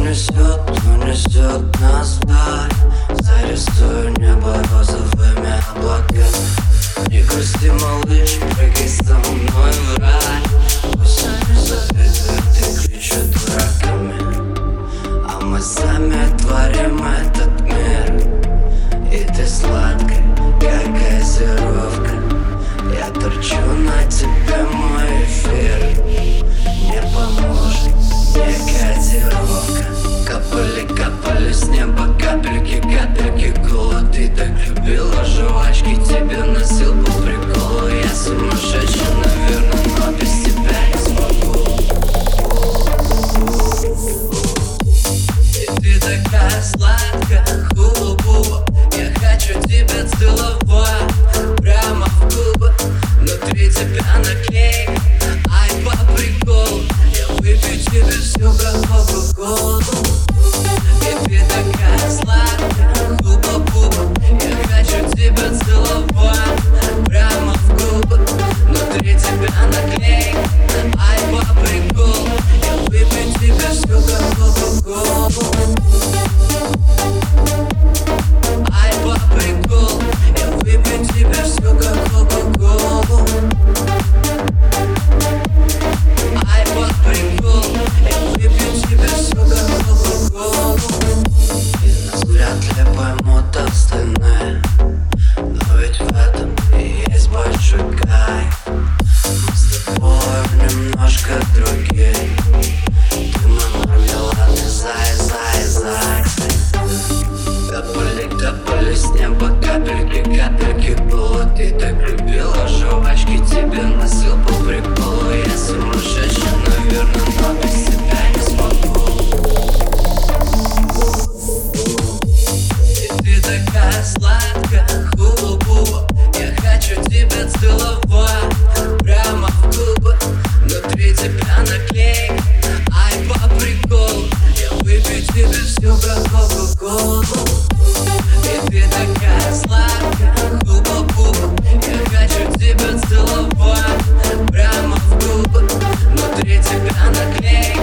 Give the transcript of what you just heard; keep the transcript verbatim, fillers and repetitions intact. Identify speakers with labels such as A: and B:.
A: унесет, унесет нас вдаль. Зарисую небо розовыми облаками. Не грусти, малыш, прыгай со мной в рай. Пусть они завидуют и кричат дураками, а мы сами творим этот мир. И ты сладкая, как газировка. Я торчу на тебе, мой эфир. Не поможет мне кодировка. Капали, капали с неба капельки, капельки кола. Ты так любила жвачки, тебе носил по приколу. Я сумасшедший, наверное, но без тебя не смогу. И ты такая сладкая, хуба-буба. Я хочу тебя целовать прямо в губы. Внутри тебя наклейка, ай, по приколу. Я выпью тебе всю кока-колу. И ты такая сладкая, хуба-буба. Я хочу тебя целовать прямо в губы. Внутри тебя наклейка, ай, по приколу. Я выпью тебе всю кока-колу. Ай, по приколу. Я выпью тебе всю кока-колу. Ай, по приколу. Я выпью тебе всю кока-колу. И нас вряд ли поймут остальные, но ведь в этом и есть большой кайф. Мы с тобой немножко другие. Ты мой мармеладный зай, зай, зай. Капали, капали с неба капельки, капельки кола. Ты так любила жвачки, тебе носил по приколу. Я сумасшедший, наверное, но без тебя не смогу. И ты такая сладкая, хуба-буба. Я хочу тебя целовать прямо в губы. Внутри тебя наклейка, ай, по приколу. Я выпью тебе всю кока-колу. И ты такая сладкая, хуба-буба. Я хочу тебя целовать прямо в губы. Внутри тебя наклейка.